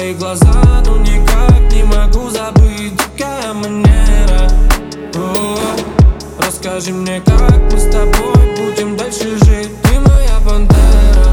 Твои глаза, ну никак не могу забыть. Дикая манера. Расскажи мне, как мы с тобой будем дальше жить. Ты моя пантера.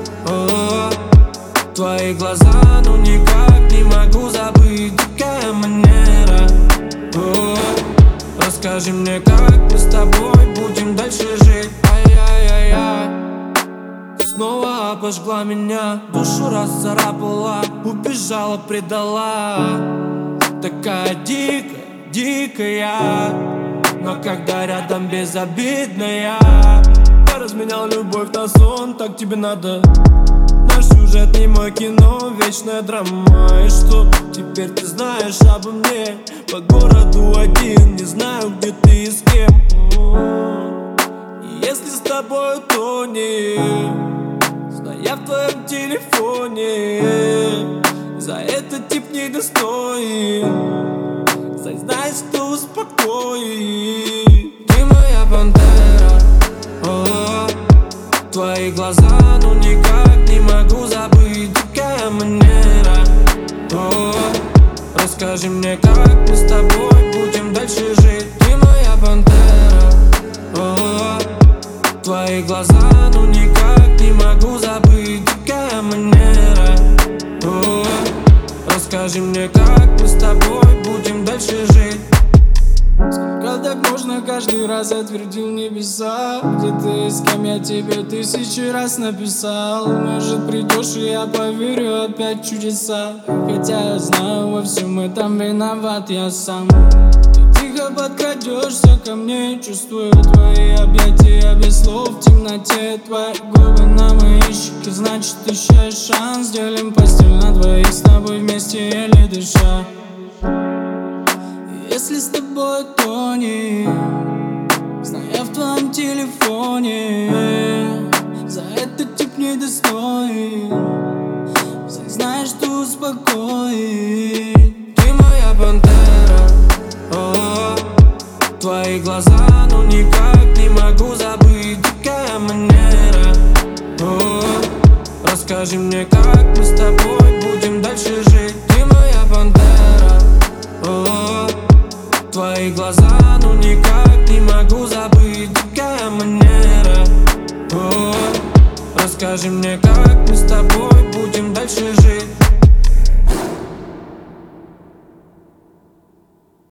Твои глаза, ну никак не могу забыть. Дикая манера. Расскажи мне, как мы с тобой будем дальше жить. Ай-яй-яй-яй. Ты снова обожгла меня, душу расцарапала, убежала, предала. Такая дикая, дикая, но когда рядом безобидная. Я разменял любовь на сон, так тебе надо. Наш сюжет не мой кино, вечная драма. И что, теперь ты знаешь обо мне? По городу один, не знаю, где ты и с кем. И если с тобой, то не зная в твоем телефоне. За это тип недостоин. Знай, что успокоит. Ты моя пантера. Твои глаза, ну никак не могу забыть. Дикая манера. Расскажи мне, как мы с тобой будем дальше жить. Ты моя пантера. Твои глаза, ну никак не могу забыть. Дикая манера. Расскажи мне, как мы с тобой будем дальше жить. Сколько так можно, каждый раз я твердил небеса. Где ты, с кем я тебе 1000 раз написал. Может придешь и я поверю опять в чудеса. Хотя я знаю, во всем этом виноват я сам. Ты тихо подкрадешься ко мне, чувствую твои объятия без слов в темноте. Твои губы на мои щеки, значит еще есть шанс. Делим постель на двоих, с тобой вместе еле дыша. Если с тобой, то не зная в твоем телефоне. За это тип недостоин. Знаешь, что успокоит. Ты моя пантера. Твои глаза, ну никак не могу забыть. Дикая манера. Расскажи мне, как мы с тобой будем дальше жить. Ты моя пантера. Твои глаза, ну никак не могу забыть. Дикая манера. Расскажи мне, как мы с тобой будем